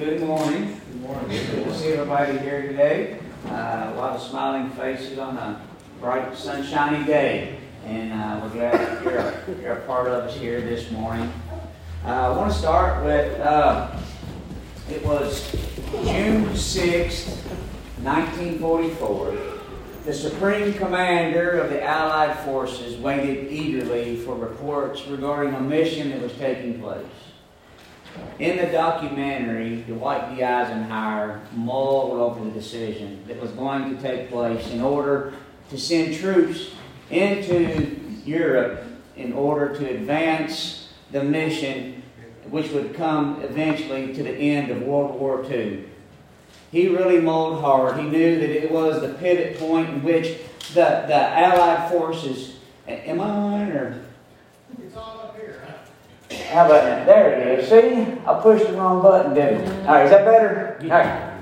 Good morning. Good morning. Good to see everybody here today. A lot of smiling faces on a bright, sunshiny day. And we're glad that you're a part of us here this morning. I want to start with, it was June 6th, 1944. The Supreme Commander of the Allied Forces waited eagerly for reports regarding a mission that was taking place. In the documentary, Dwight D. Eisenhower mulled over the decision that was going to take place in order to send troops into Europe in order to advance the mission which would come eventually to the end of World War II. He really mulled hard. He knew that it was the pivot point in which the Allied forces... Am I on or... It's all up here, huh? How about that? There it is. See? I pushed the wrong button, didn't I? All right, is that better? All right.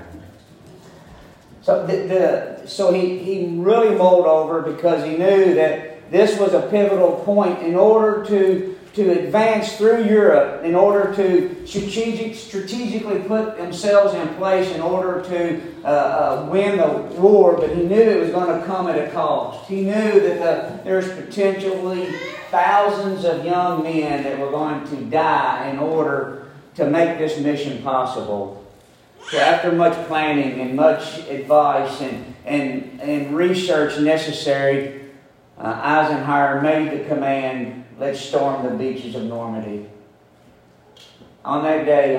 So he really mulled over because he knew that this was a pivotal point in order to advance through Europe, in order to strategically put themselves in place in order to win the war, but he knew it was going to come at a cost. He knew that there's potentially thousands of young men that were going to die in order to make this mission possible. So after much planning and much advice and research necessary, Eisenhower made the command, let's storm the beaches of Normandy. On that day,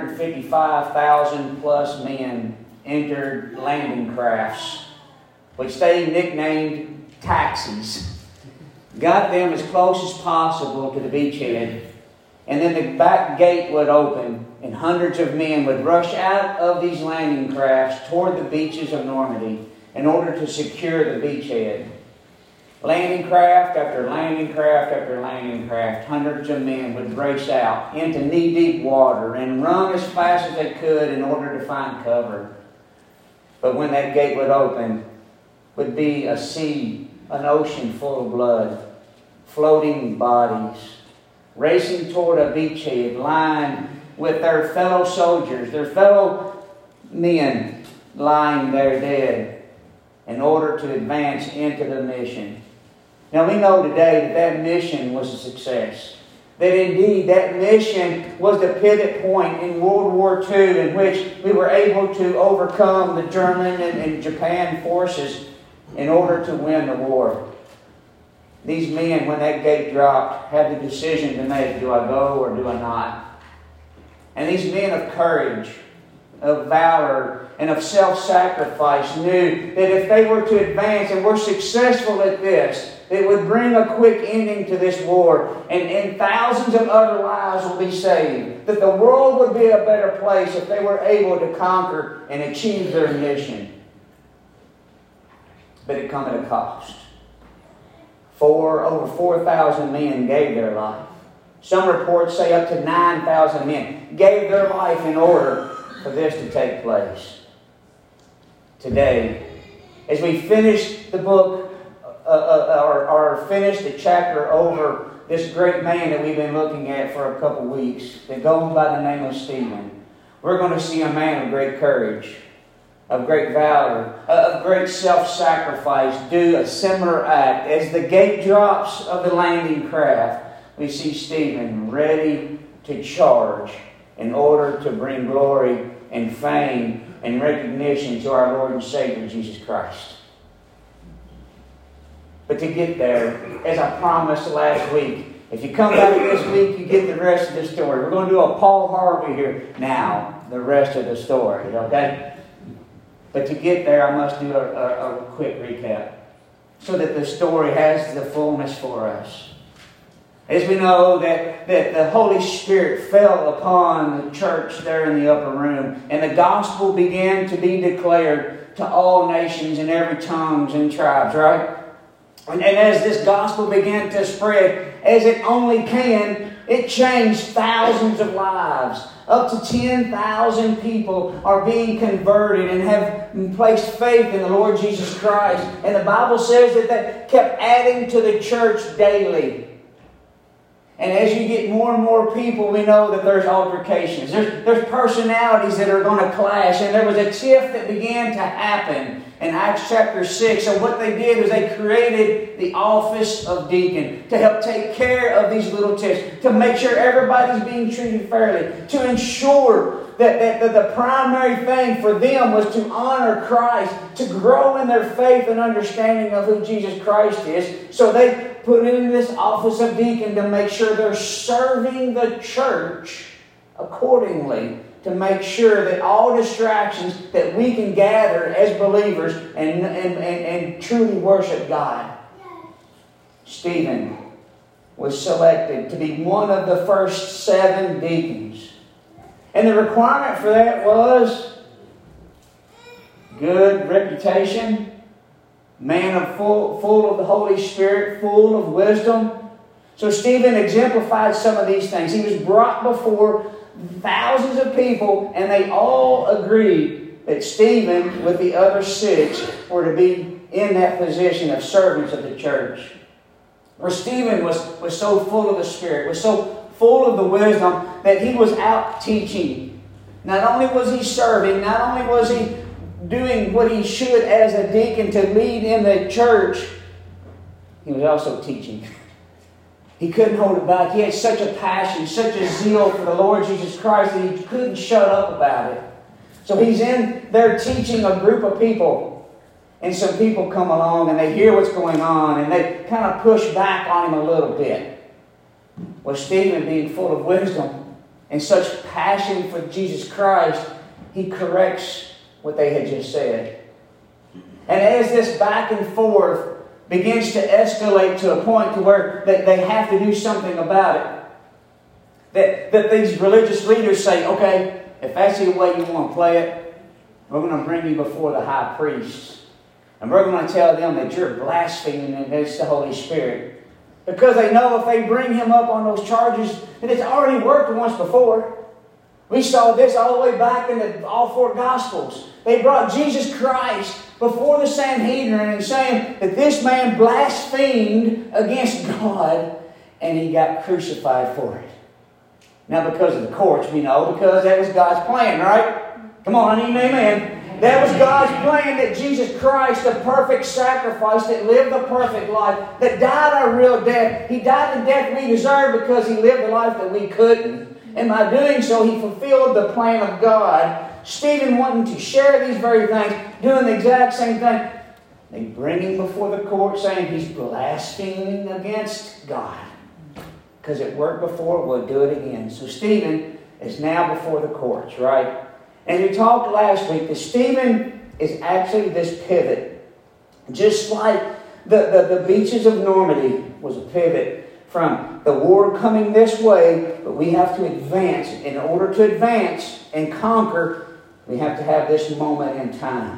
155,000 plus men entered landing crafts, which they nicknamed taxis. Got them as close as possible to the beachhead, and then the back gate would open, and hundreds of men would rush out of these landing crafts toward the beaches of Normandy in order to secure the beachhead. Landing craft after landing craft after landing craft, hundreds of men would race out into knee-deep water and run as fast as they could in order to find cover. But when that gate would open, would be a sea, an ocean full of blood, floating bodies, racing toward a beachhead lined with their fellow soldiers, their fellow men lying there dead in order to advance into the mission. Now we know today that mission was a success. That indeed that mission was the pivot point in World War II in which we were able to overcome the German and Japan forces in order to win the war. These men, when that gate dropped, had the decision to make, do I go or do I not? And these men of courage, of valor, and of self-sacrifice knew that if they were to advance and were successful at this, it would bring a quick ending to this war, and thousands of other lives will be saved. That the world would be a better place if they were able to conquer and achieve their mission. But it come at a cost. Over 4,000 men gave their life. Some reports say up to 9,000 men gave their life in order for this to take place. Today, as we finish the book, or finish the chapter over this great man that we've been looking at for a couple weeks, that goes by the name of Stephen, we're going to see a man of great courage, of great valor, of great self-sacrifice do a similar act. As the gate drops of the landing craft, we see Stephen ready to charge in order to bring glory and fame and recognition to our Lord and Savior Jesus Christ. But to get there, as I promised last week, if you come back this week, you get the rest of the story. We're going to do a Paul Harvey here now, the rest of the story, okay? But to get there, I must do a quick recap so that the story has the fullness for us. As we know that the Holy Spirit fell upon the church there in the upper room, and the gospel began to be declared to all nations and every tongues and tribes, right? And as this gospel began to spread, as it only can, it changed thousands of lives. Up to 10,000 people are being converted and have placed faith in the Lord Jesus Christ. And the Bible says that they kept adding to the church daily. And as you get more and more people, we know that there's altercations. There's personalities that are going to clash. And there was a tiff that began to happen in Acts chapter 6. So what they did was they created the office of deacon to help take care of these little tiffs, to make sure everybody's being treated fairly, to ensure that the primary thing for them was to honor Christ, to grow in their faith and understanding of who Jesus Christ is. So they put in this office of deacon to make sure they're serving the church accordingly, to make sure that all distractions, that we can gather as believers and truly worship God. Stephen was selected to be one of the first 7 deacons. And the requirement for that was good reputation, man of full of the Holy Spirit, full of wisdom. So Stephen exemplified some of these things. He was brought before thousands of people, and they all agreed that Stephen, with the other 6, were to be in that position of servants of the church. Where Stephen was so full of the Spirit, was so full of the wisdom that he was out teaching. Not only was he serving, not only was he doing what he should as a deacon to lead in the church, he was also teaching. He couldn't hold it back. He had such a passion, such a zeal for the Lord Jesus Christ that he couldn't shut up about it. So he's in there teaching a group of people. And some people come along and they hear what's going on and they kind of push back on him a little bit. Well, Stephen, being full of wisdom and such passion for Jesus Christ, he corrects what they had just said. And as this back and forth begins to escalate to a point to where they have to do something about it, that these religious leaders say, okay, if that's the way you want to play it, we're going to bring you before the high priest. And we're going to tell them that you're blaspheming against the Holy Spirit. Because they know if they bring him up on those charges, that it's already worked once before. We saw this all the way back in all 4 Gospels. They brought Jesus Christ before the Sanhedrin and saying that this man blasphemed against God and he got crucified for it. Now because of the courts, we know, because that was God's plan, right? Come on, I need an amen. That was God's plan, that Jesus Christ, the perfect sacrifice, that lived the perfect life, that died our real death. He died the death we deserve because he lived the life that we couldn't. And by doing so, he fulfilled the plan of God. Stephen wanting to share these very things, doing the exact same thing. They bring him before the court saying he's blaspheming against God. Because it worked before, we'll do it again. So Stephen is now before the courts, right? And we talked last week that Stephen is actually this pivot. Just like the beaches of Normandy was a pivot from the war coming this way, but we have to advance. In order to advance and conquer, we have to have this moment in time.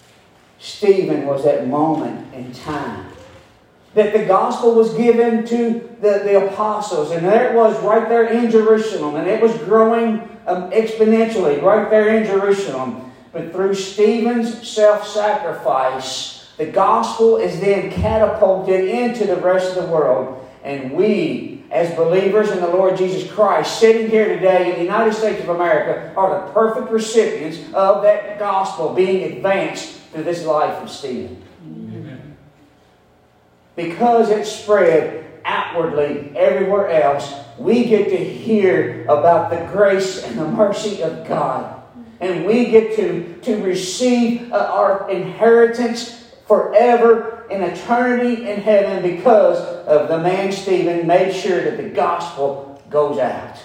Stephen was that moment in time. That the gospel was given to the apostles, and there it was right there in Jerusalem, and it was growing exponentially right there in Jerusalem. But through Stephen's self-sacrifice, the gospel is then catapulted into the rest of the world. And we, as believers in the Lord Jesus Christ, sitting here today in the United States of America, are the perfect recipients of that gospel being advanced through this life of Stephen. Amen. Because it spread outwardly everywhere else, we get to hear about the grace and the mercy of God. And we get to receive our inheritance forever in eternity in heaven because of the man Stephen made sure that the gospel goes out.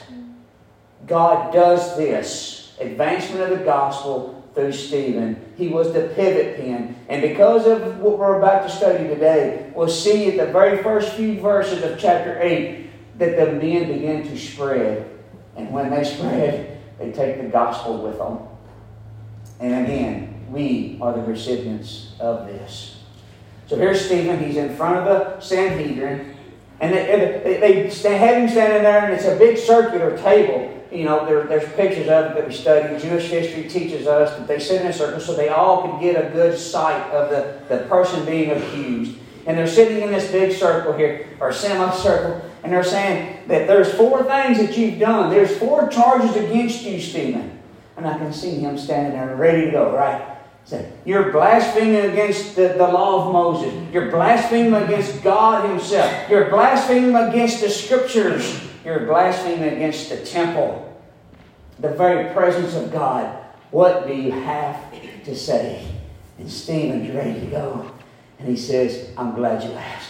God does this advancement of the gospel through Stephen. He was the pivot pin. And because of what we're about to study today, we'll see at the very first few verses of chapter 8 that the men begin to spread. And when they spread, they take the gospel with them. And again, we are the recipients of this. So here's Stephen. He's in front of the Sanhedrin. And they have him standing there, and it's a big circular table. You know, there's pictures of it that we study. Jewish history teaches us that they sit in a circle so they all could get a good sight of the person being accused. And they're sitting in this big circle here, or semicircle, and they're saying that there's 4 things that you've done. There's 4 charges against you, Stephen. And I can see him standing there ready to go, right? Say, you're blaspheming against the law of Moses. You're blaspheming against God Himself. You're blaspheming against the Scriptures. You're blaspheming against the temple, the very presence of God. What do you have to say? And Stephen's ready to go. And he says, I'm glad you asked.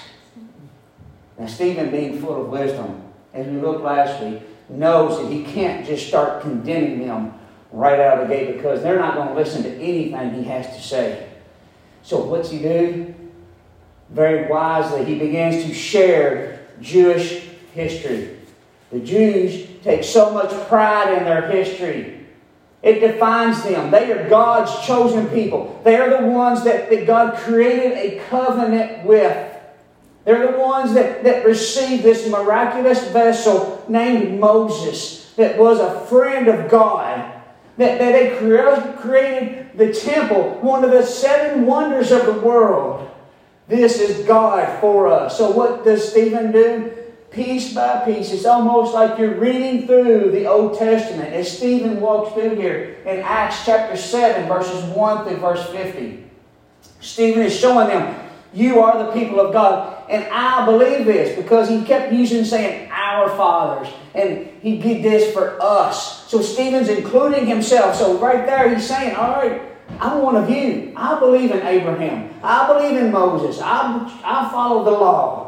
Now, Stephen, being full of wisdom, as we looked last week, knows that he can't just start condemning them right out of the gate because they're not going to listen to anything he has to say. So what's he do? Very wisely, he begins to share Jewish history. The Jews take so much pride in their history. It defines them. They are God's chosen people. They are the ones that God created a covenant with. They're the ones that received this miraculous vessel named Moses that was a friend of God. That they created the temple, one of the 7 wonders of the world. This is God for us. So what does Stephen do? Piece by piece. It's almost like you're reading through the Old Testament as Stephen walks through here in Acts chapter 7, verses 1 through verse 50. Stephen is showing them, you are the people of God. And I believe this because he kept saying, our fathers. And he did this for us. So Stephen's including himself. So right there he's saying, all right, I'm one of you. I believe in Abraham. I believe in Moses. I follow the law.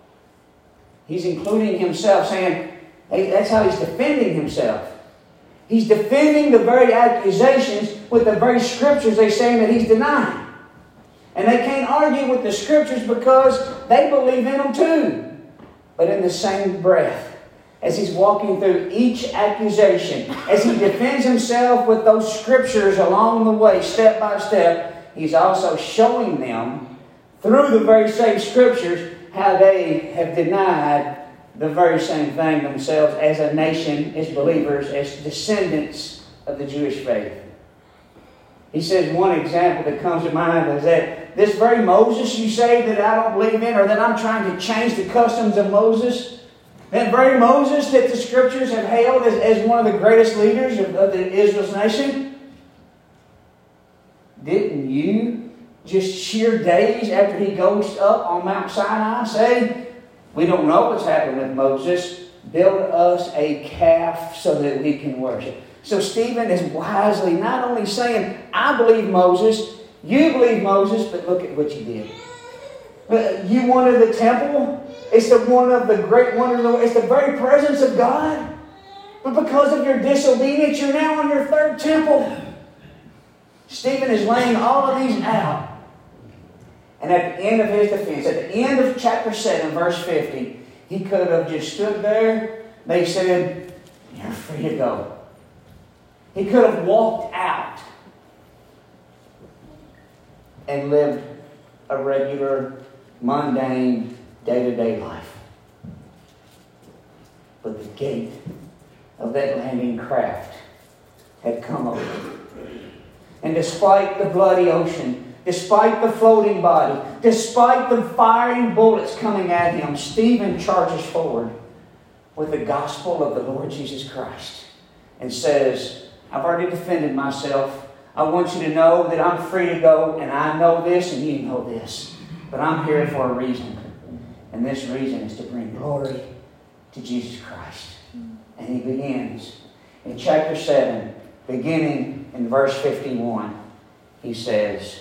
He's including himself, saying, hey, that's how he's defending himself. He's defending the very accusations with the very Scriptures they're saying that he's denying. And they can't argue with the Scriptures because they believe in them too. But in the same breath, as he's walking through each accusation, as he defends himself with those Scriptures along the way, step by step, he's also showing them, through the very same Scriptures, how they have denied the very same thing themselves as a nation, as believers, as descendants of the Jewish faith. He says one example that comes to mind is that this very Moses you say that I don't believe in, or that I'm trying to change the customs of Moses, that very Moses that the Scriptures have hailed as one of the greatest leaders of the Israel's nation, didn't you just sheer days after he goes up on Mount Sinai say, we don't know what's happened with Moses, build us a calf so that we can worship. So Stephen is wisely not only saying, I believe Moses, you believe Moses, but look at what you did. You wanted the temple. It's one of the great wonders of the world. It's the very presence of God. But because of your disobedience, you're now on your 3rd temple. Stephen is laying all of these out. And at the end of his defense, at the end of chapter 7, verse 50, he could have just stood there. They said, you're free to go. He could have walked out and lived a regular, mundane, day-to-day life. But the gate of that landing craft had come open. And despite the bloody ocean, despite the floating body, despite the firing bullets coming at him, Stephen charges forward with the gospel of the Lord Jesus Christ and says, I've already defended myself. I want you to know that I'm free to go, and I know this and you know this. But I'm here for a reason. And this reason is to bring glory to Jesus Christ. And he begins in chapter 7, beginning in verse 51. He says,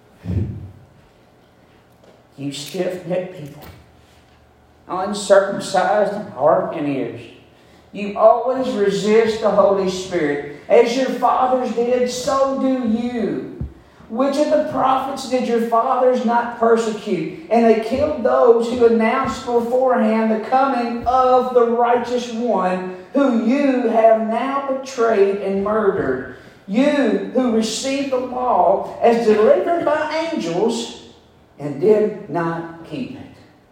you stiff-necked people, uncircumcised in heart and ears, you always resist the Holy Spirit. As your fathers did, so do you. Which of the prophets did your fathers not persecute? And they killed those who announced beforehand the coming of the righteous one, who you have now betrayed and murdered. You who received the law as delivered by angels and did not keep it.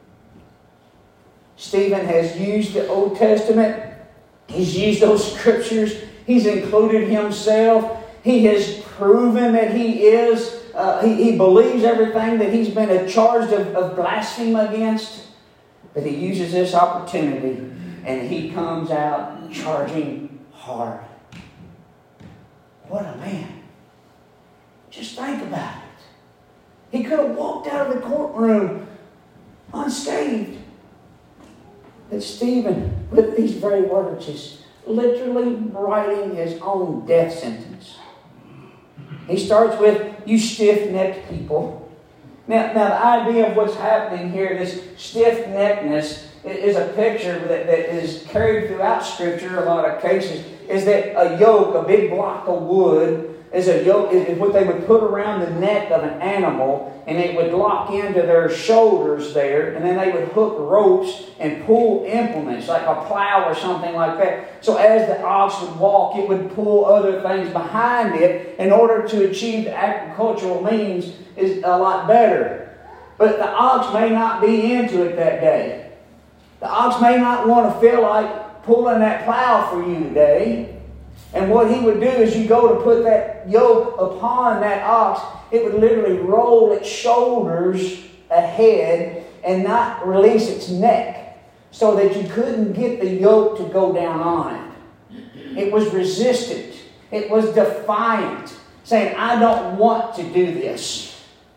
Stephen has used the Old Testament. He's used those Scriptures. He's included himself. He has proven that he is he believes everything that he's been charged of blasphemy against. But he uses this opportunity and he comes out charging hard. What a man. Just think about it. He could have walked out of the courtroom unscathed. But Stephen, with these very words, is literally writing his own death sentence. He starts with, "You stiff-necked people." Now the idea of what's happening here, this stiff-neckedness, is a picture that is carried throughout Scripture, a lot of cases, is that a yoke, a big block of wood, is what they would put around the neck of an animal, and it would lock into their shoulders there, and then they would hook ropes and pull implements, like a plow or something like that. So as the ox would walk, it would pull other things behind it in order to achieve the agricultural means is a lot better. But the ox may not be into it that day. The ox may not want to feel like pulling that plow for you today. And what he would do is you go to put that yoke upon that ox, it would literally roll its shoulders ahead and not release its neck so that you couldn't get the yoke to go down on it. It was resistant. It was defiant, saying, "I don't want to do this."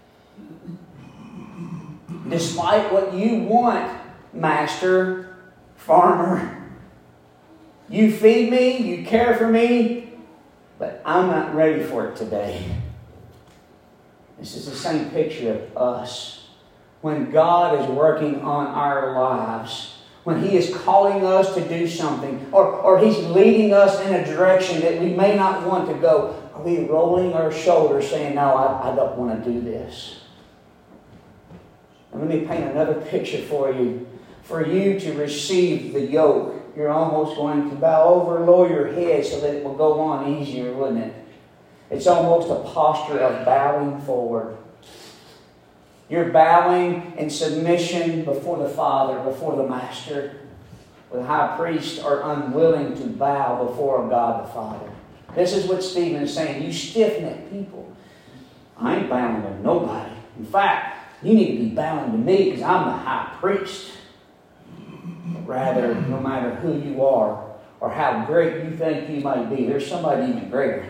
Despite what you want, master, farmer, you feed me, you care for me, but I'm not ready for it today. This is the same picture of us. When God is working on our lives, when He is calling us to do something, or He's leading us in a direction that we may not want to go, are we rolling our shoulders saying, "No, I don't want to do this"? And let me paint another picture for you. For you to receive the yoke, you're almost going to bow over, lower your head so that it will go on easier, wouldn't it? It's almost a posture of bowing forward. You're bowing in submission before the Father, before the Master. The high priests are unwilling to bow before God the Father. This is what Stephen is saying. You stiff-necked people. I ain't bowing to nobody. In fact, you need to be bowing to me because I'm the high priest. Rather, no matter who you are or how great you think you might be, there's somebody even greater.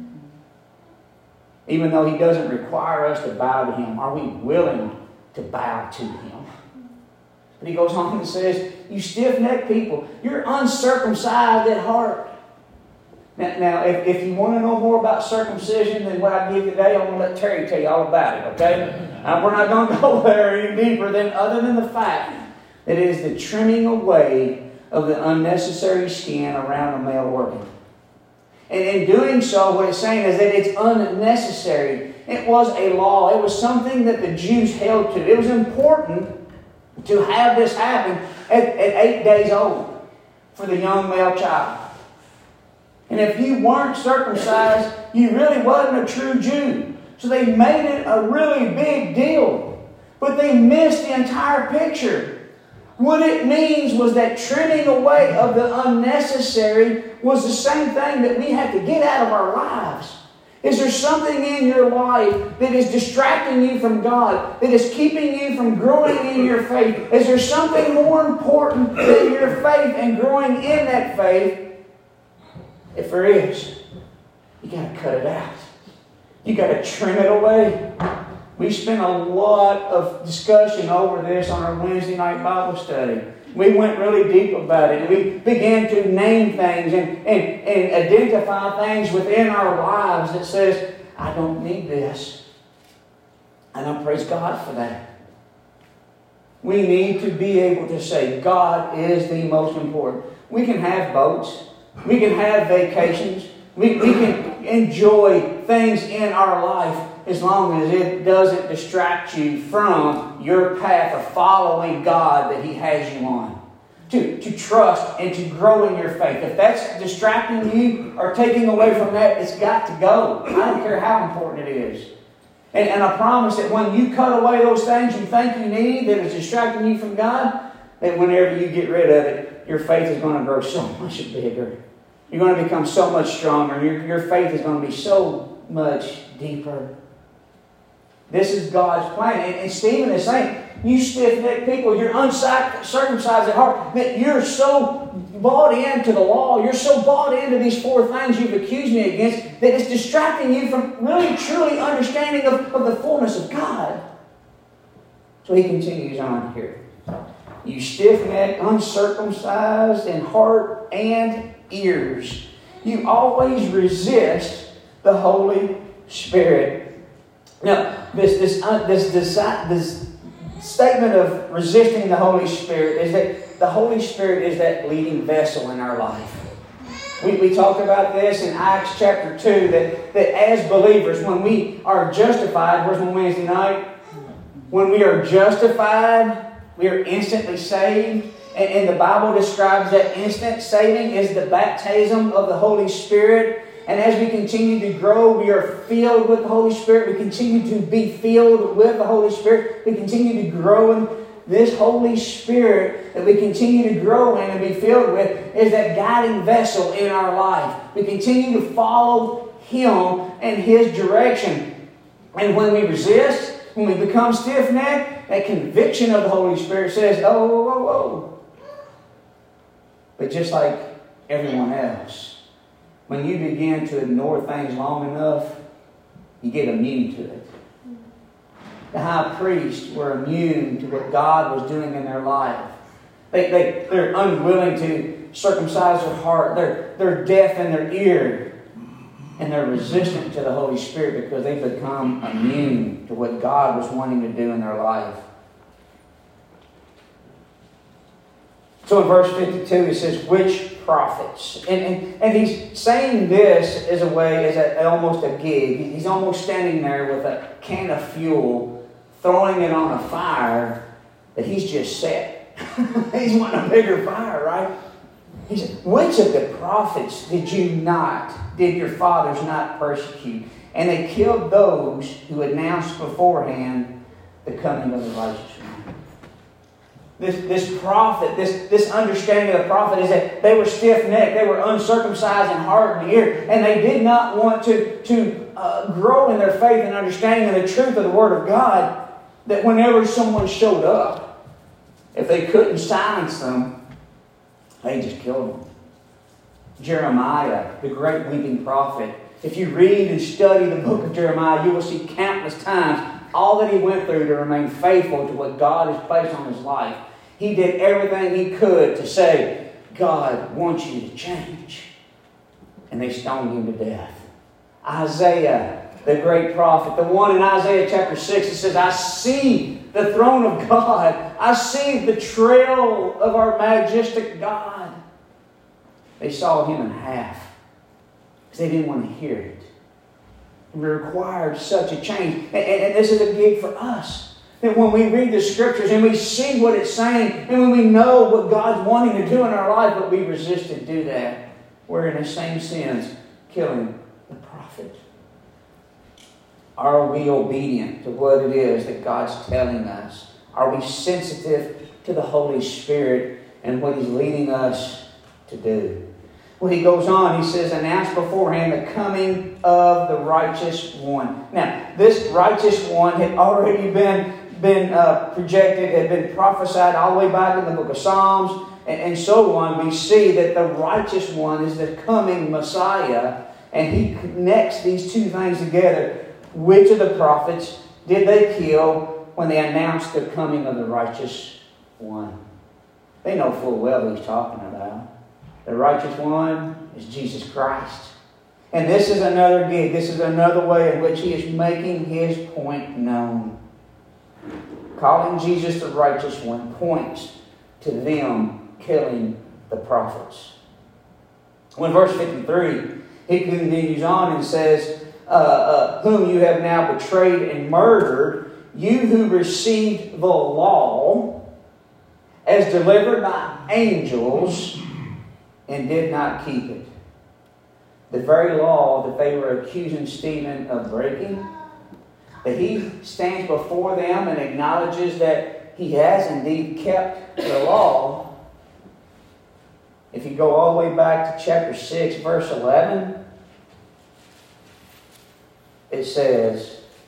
Even though He doesn't require us to bow to Him, are we willing to bow to Him? But he goes on and says, "You stiff-necked people, you're uncircumcised at heart." Now, if you want to know more about circumcision than what I give today, I'm going to let Terry tell you all about it, okay? We're not going to go there any deeper other than the fact that it is the trimming away of the unnecessary skin around a male organ. And in doing so, what it's saying is that it's unnecessary. It was a law. It was something that the Jews held to. It was important to have this happen at 8 days old for the young male child. And if you weren't circumcised, you really wasn't a true Jew. So they made it a really big deal. But they missed the entire picture. What it means was that trimming away of the unnecessary was the same thing that we have to get out of our lives. Is there something in your life that is distracting you from God, that is keeping you from growing in your faith? Is there something more important than your faith and growing in that faith? If there is, you got to cut it out. You got to trim it away. We spent a lot of discussion over this on our Wednesday night Bible study. We went really deep about it. We began to name things and identify things within our lives that says, I don't need this. And I praise God for that. We need to be able to say, God is the most important. We can have boats. We can have vacations. We can enjoy things in our life as long as it doesn't distract you from your path of following God that He has you on. To trust and to grow in your faith. If that's distracting you or taking away from that, it's got to go. I don't care how important it is. And I promise that when you cut away those things you think you need that is distracting you from God, that whenever you get rid of it, your faith is going to grow so much bigger. You're going to become so much stronger. Your faith is going to be so much deeper. This is God's plan. And Stephen is saying, you stiff-necked people, you're uncircumcised at heart, that you're so bought into the law, you're so bought into these four things you've accused me against, that it's distracting you from really, truly understanding of the fullness of God. So he continues on here. You stiff-necked, uncircumcised in heart and ears, you always resist the Holy Spirit. Now, this statement of resisting the Holy Spirit is that the Holy Spirit is that leading vessel in our life. We talked about this in Acts chapter 2, that as believers, when we are justified, where's my Wednesday night? When we are justified, we are instantly saved. And the Bible describes that instant saving as the baptism of the Holy Spirit. And as we continue to grow, we are filled with the Holy Spirit. We continue to be filled with the Holy Spirit. We continue to grow in this Holy Spirit that we continue to grow in and be filled with is that guiding vessel in our life. We continue to follow Him and His direction. And when we resist, when we become stiff-necked, that conviction of the Holy Spirit says, oh, whoa, whoa, whoa. But just like everyone else, when you begin to ignore things long enough, you get immune to it. The high priests were immune to what God was doing in their life. They're unwilling to circumcise their heart. They're deaf in their ear. And they're resistant to the Holy Spirit because they've become immune to what God was wanting to do in their life. So in verse 52 it says, which prophets? And he's saying this as a way, as almost a gig. He's almost standing there with a can of fuel, throwing it on a fire that he's just set. He's wanting a bigger fire, right? He said, which of the prophets did your fathers not persecute? And they killed those who announced beforehand the coming of the righteous one. This prophet, this understanding of the prophet is that they were stiff-necked, they were uncircumcised in heart and ear, and they did not want to grow in their faith and understanding of the truth of the Word of God, that whenever someone showed up, if they couldn't silence them, they just killed them. Jeremiah, the great weeping prophet, if you read and study the book of Jeremiah, you will see countless times all that he went through to remain faithful to what God has placed on his life. He did everything he could to say, God wants you to change. And they stoned him to death. Isaiah, the great prophet, the one in Isaiah chapter 6, it says, I see the throne of God. I see the trail of our majestic God. They sawed him in half because they didn't want to hear it. It required such a change. And this is a gig for us. That when we read the Scriptures and we see what it's saying, and when we know what God's wanting to do in our life, but we resist to do that, we're in the same sins killing the prophet. Are we obedient to what it is that God's telling us? Are we sensitive to the Holy Spirit and what He's leading us to do? Well, he goes on, he says, announce beforehand the coming of the righteous one. Now, this righteous one had already been projected, had been prophesied all the way back in the book of Psalms and so on. We see that the righteous one is the coming Messiah, and he connects these two things together. Which of the prophets did they kill when they announced the coming of the righteous one? They know full well who he's talking about. The righteous one is Jesus Christ. And this is another gig. This is another way in which he is making his point known. Calling Jesus the righteous one points to them killing the prophets. When verse 53, he continues on and says, whom you have now betrayed and murdered, you who received the law as delivered by angels and did not keep it. The very law that they were accusing Stephen of breaking, that he stands before them and acknowledges that he has indeed kept the law. If you go all the way back to chapter 6, verse 11, it says,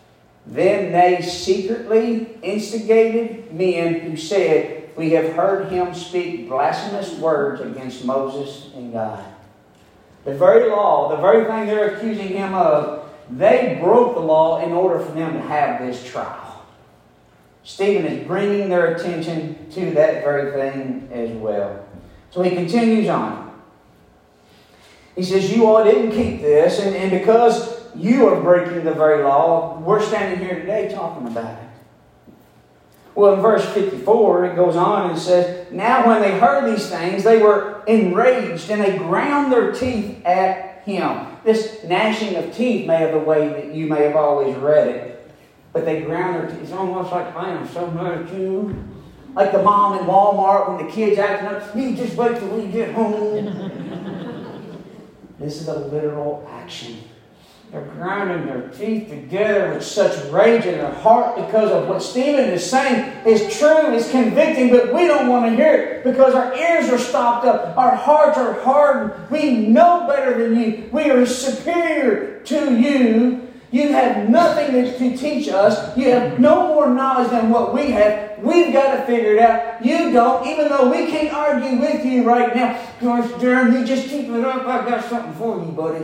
Then they secretly instigated men who said, "We have heard him speak blasphemous words against Moses and God." The very law, the very thing they're accusing him of, they broke the law in order for them to have this trial. Stephen is bringing their attention to that very thing as well. So he continues on. He says, "You all didn't keep this, and because you are breaking the very law, we're standing here today talking about it." Well, in verse 54, it goes on and says, "Now when they heard these things, they were enraged, and they ground their teeth at him." This gnashing of teeth may have the way that you may have always read it. But they ground their teeth. It's almost like, "I am so mad at you." Like the mom in Walmart when the kid's acting up, "You just wait till we get home." This is a literal action. They're grinding their teeth together with such rage in their heart because of what Stephen is saying is true, is convicting, but we don't want to hear it because our ears are stopped up. Our hearts are hardened. We know better than you. We are superior to you. You have nothing to teach us. You have no more knowledge than what we have. We've got to figure it out. You don't, even though we can't argue with you right now. Gosh, Durham, you just keep it up. I've got something for you, buddy.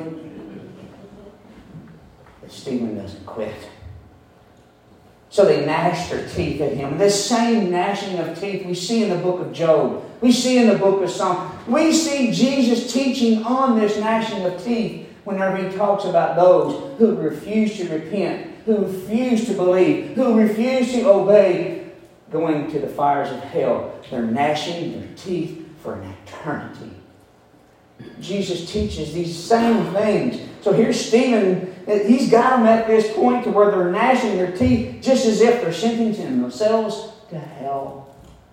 But Stephen doesn't quit. So they gnashed their teeth at him. This same gnashing of teeth we see in the book of Job. We see in the book of Psalms. We see Jesus teaching on this gnashing of teeth whenever he talks about those who refuse to repent, who refuse to believe, who refuse to obey, going to the fires of hell. They're gnashing their teeth for an eternity. Jesus teaches these same things. So here's Stephen. He's got them at this point to where they're gnashing their teeth just as if they're sentencing themselves to hell.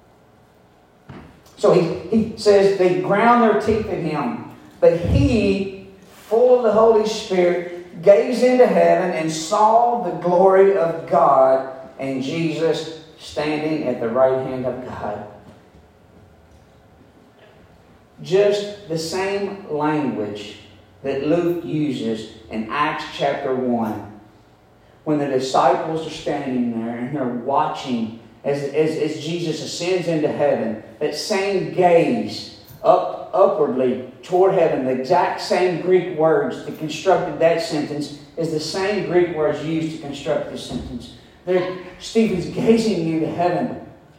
So he says they ground their teeth at him. But he, full of the Holy Spirit, gazed into heaven and saw the glory of God and Jesus standing at the right hand of God. Just the same language that Luke uses in Acts chapter 1. When the disciples are standing there and they're watching as Jesus ascends into heaven, that same gaze upwardly toward heaven, the exact same Greek words that constructed that sentence is the same Greek words used to construct this sentence. Stephen's gazing into heaven.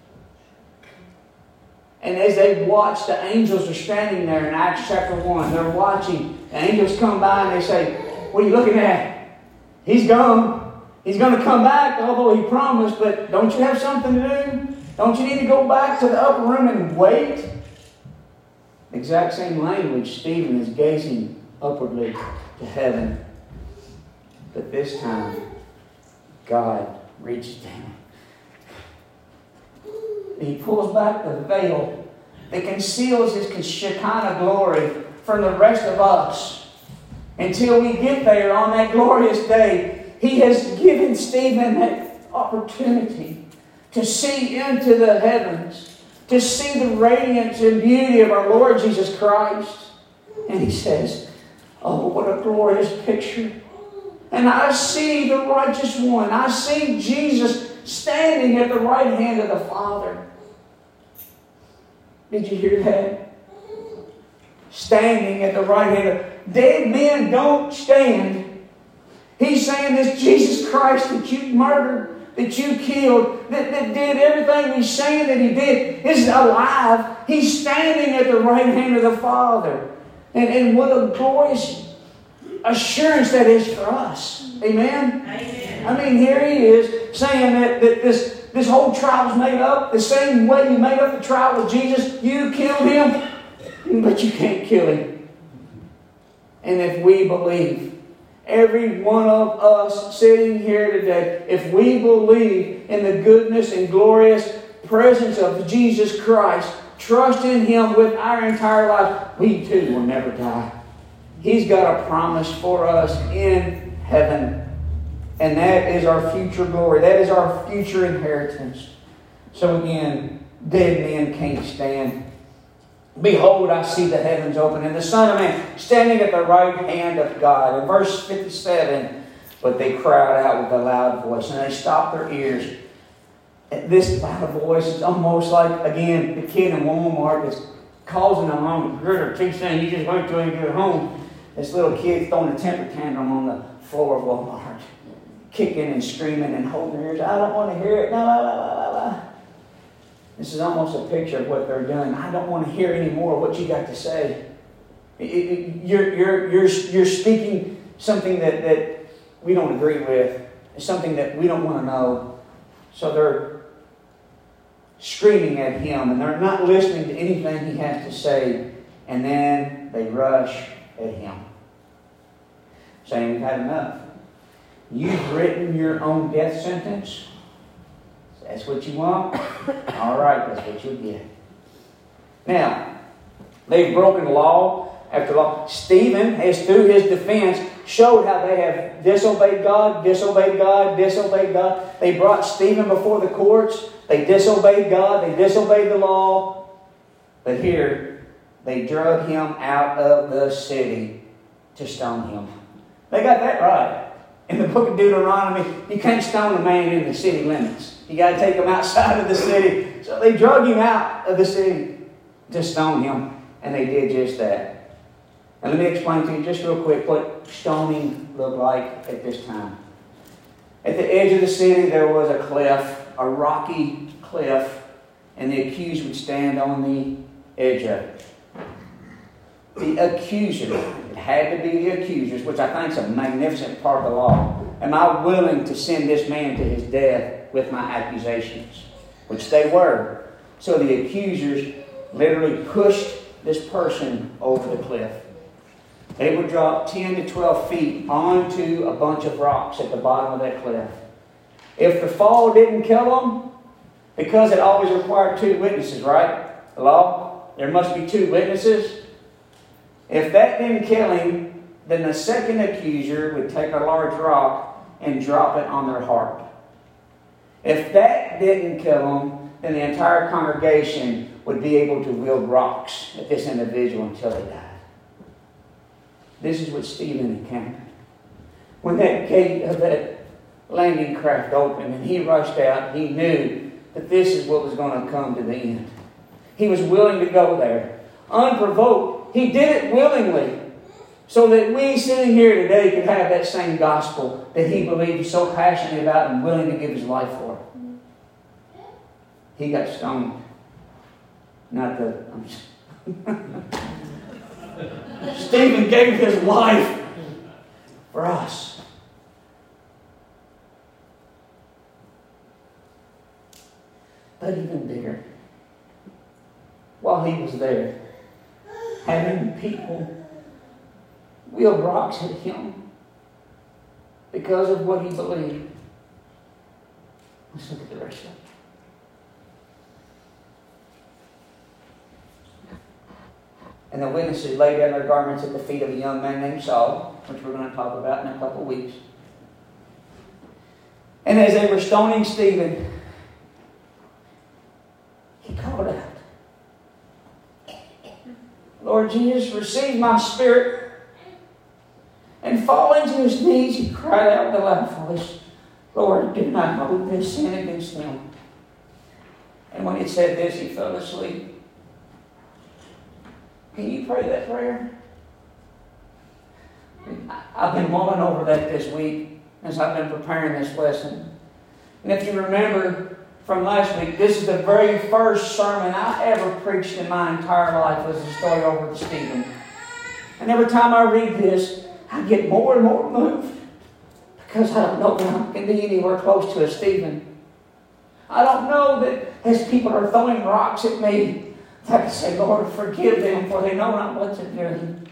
And as they watch, the angels are standing there in Acts chapter 1. They're watching. The angels come by and they say, "What are you looking at? He's gone. He's going to come back, although he promised, but don't you have something to do? Don't you need to go back to the upper room and wait?" The exact same language. Stephen is gazing upwardly to heaven. But this time, God reaches down. He pulls back the veil that conceals his Shekinah glory from the rest of us. Until we get there on that glorious day, he has given Stephen that opportunity to see into the heavens, to see the radiance and beauty of our Lord Jesus Christ. And he says, "Oh, what a glorious picture. And I see the righteous one. I see Jesus standing at the right hand of the Father." Did you hear that? Standing at the right hand of... Dead men don't stand. He's saying this Jesus Christ that you murdered, that you killed, that did everything he's saying that he did, is alive. He's standing at the right hand of the Father. And what a glorious assurance that is for us. Amen? Amen. I mean, here he is saying that this whole trial's made up. The same way you made up the trial with Jesus, you killed him, but you can't kill him. And if we believe, every one of us sitting here today, if we believe in the goodness and glorious presence of Jesus Christ, trust in him with our entire life, we too will never die. He's got a promise for us in heaven. And that is our future glory. That is our future inheritance. So again, dead men can't stand. "Behold, I see the heavens open, and the Son of Man standing at the right hand of God." In verse 57, but they cried out with a loud voice, and they stopped their ears. And this loud voice is almost like, again, the kid in Walmart that's causing them home to grit her teeth saying, you just wait till you get home. This little kid throwing a temper tantrum on the floor of Walmart, kicking and screaming and holding her ears. I don't want to hear it. No, la, la, la, la, la. This is almost a picture of what they're doing. I don't want to hear any more of what you got to say. You're speaking something that we don't agree with. It's something that we don't want to know. So they're screaming at him, and they're not listening to anything he has to say. And then they rush at him, saying, we've had enough. You've written your own death sentence. That's what you want? All right, that's what you'll get. Now, they've broken law after law. Stephen has, through his defense, showed how they have disobeyed God, disobeyed God, disobeyed God. They brought Stephen before the courts. They disobeyed God. They disobeyed the law. But here, they drug him out of the city to stone him. They got that right. In the book of Deuteronomy, you can't stone a man in the city limits. You got to take him outside of the city. So they drug him out of the city to stone him. And they did just that. And let me explain to you just real quick what stoning looked like at this time. At the edge of the city, there was a cliff, a rocky cliff, and the accused would stand on the edge of it. The accuser, it had to be the accusers, which I think is a magnificent part of the law. Am I willing to send this man to his death with my accusations? Which they were. So the accusers literally pushed this person over the cliff. They would drop 10 to 12 feet onto a bunch of rocks at the bottom of that cliff. If the fall didn't kill them, because it always required 2 witnesses, right? The law, there must be 2 witnesses. If that didn't kill him, then the second accuser would take a large rock and drop it on their heart. If that didn't kill him, then the entire congregation would be able to wield rocks at this individual until they died. This is what Stephen encountered. When that gate of that landing craft opened and he rushed out, he knew that this is what was going to come to the end. He was willing to go there, unprovoked. He did it willingly so that we sitting here today could have that same gospel that he believed so passionately about and willing to give his life for. He got stoned. Not the... Stephen gave his life for us. But even bigger, while he was there, having people wheel rocks at him because of what he believed. Let's look at the rest of it. And the witnesses laid down their garments at the feet of a young man named Saul, which we're going to talk about in a couple of weeks. And as they were stoning Stephen, he called out, Lord Jesus, receive my spirit. And falling to his knees, he cried out with a loud voice, Lord, do not hold this sin against them. And when he said this, he fell asleep. Can you pray that prayer? I've been mulling over that this week as I've been preparing this lesson. And if you remember from last week, this is the very first sermon I ever preached in my entire life was the story over to Stephen. And every time I read this, I get more and more moved because I don't know that I can be anywhere close to a Stephen. I don't know that as people are throwing rocks at me, I can say, Lord, forgive them, for they know not what they're doing.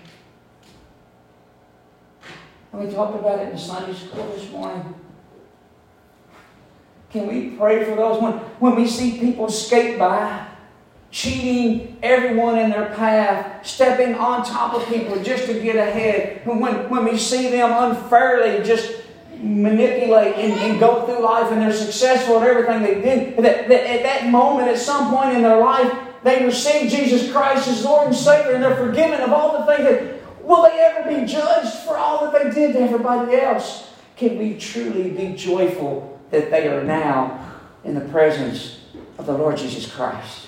And we talked about it in Sunday school this morning. Can we pray for those when we see people skate by, cheating everyone in their path, stepping on top of people just to get ahead? When we see them unfairly just manipulate and go through life and they're successful at everything they do, at that moment, at some point in their life, they receive Jesus Christ as Lord and Savior and they're forgiven of all the things that... Will they ever be judged for all that they did to everybody else? can we truly be joyful that they are now in the presence of the Lord Jesus Christ?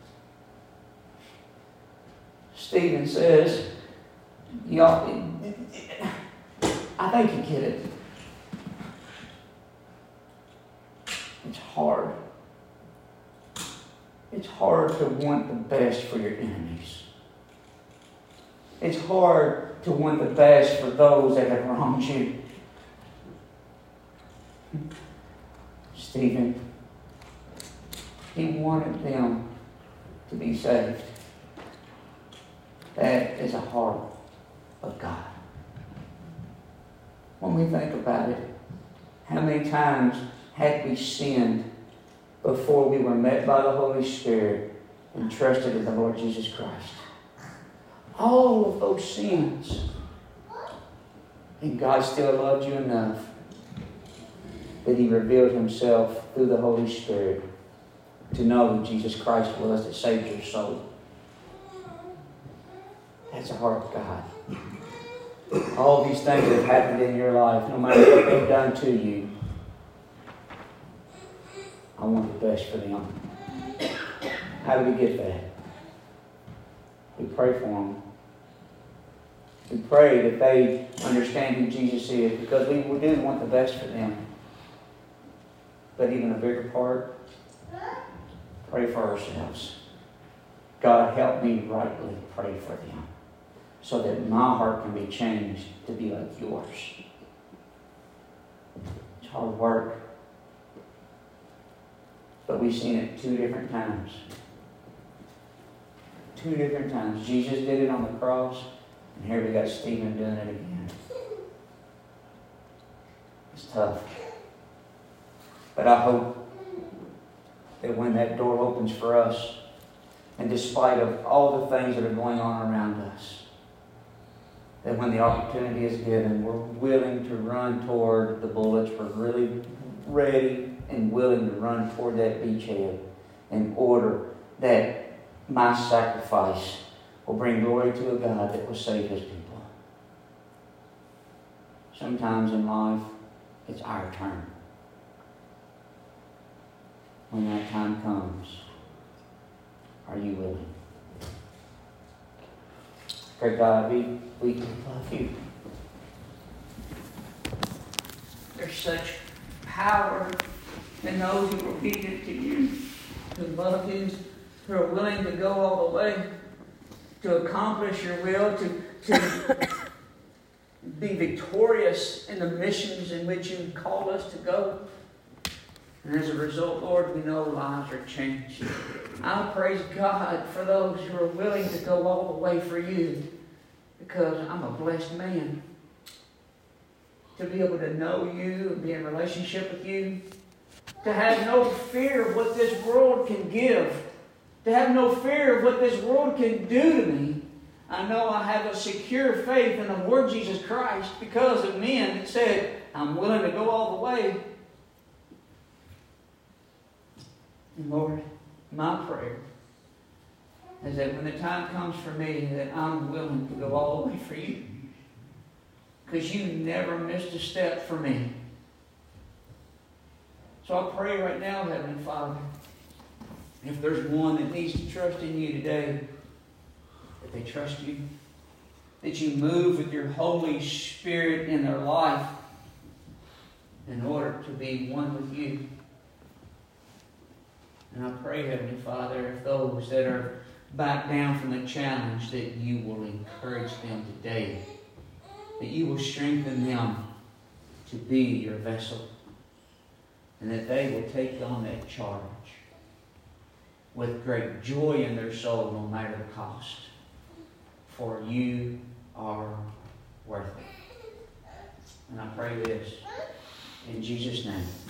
Stephen says, y'all, I think you get it. It's hard. It's hard to want the best for your enemies. It's hard to want the best for those that have wronged you. Stephen, he wanted them to be saved. That is a heart of God. When we think about it, how many times had we sinned before we were met by the Holy Spirit and trusted in the Lord Jesus Christ? All of those sins. And God still loved you enough that He revealed Himself through the Holy Spirit to know who Jesus Christ was that saved your soul. That's the heart of God. All these things that have happened in your life, no matter what they've done to you, I want the best for them. How do we get that? We pray for them. We pray that they understand who Jesus is, because we do want the best for them. But even a bigger part, pray for ourselves. God, help me rightly pray for them, so that my heart can be changed to be like yours. It's hard work. But we've seen it 2 different times. 2 different times. Jesus did it on the cross, and here we got Stephen doing it again. It's tough. But I hope that when that door opens for us, and despite of all the things that are going on around us, that when the opportunity is given, we're willing to run toward the bullets. We're really ready and willing to run toward that beachhead in order that my sacrifice will bring glory to a God that will save His people. Sometimes in life, it's our turn. When that time comes, are you willing? Great God, we love you. There's such power in those who are obedient to you, who love you, who are willing to go all the way to accomplish your will, to be victorious in the missions in which you called us to go. And as a result, Lord, we know lives are changed. I praise God for those who are willing to go all the way for you, because I'm a blessed man to be able to know you and be in relationship with you, to have no fear of what this world can give, to have no fear of what this world can do to me. I know I have a secure faith in the Lord Jesus Christ because of men that said, I'm willing to go all the way. And Lord, my prayer is that when the time comes for me, that I'm willing to go all the way for you. Because you never missed a step for me. So I pray right now, Heavenly Father, if there's one that needs to trust in you today, that they trust you, that you move with your Holy Spirit in their life in order to be one with you. And I pray, Heavenly Father, if those that are back down from the challenge, that you will encourage them today, that you will strengthen them to be your vessel, and that they will take on that charge with great joy in their soul, no matter the cost. For you are worth it. And I pray this in Jesus' name.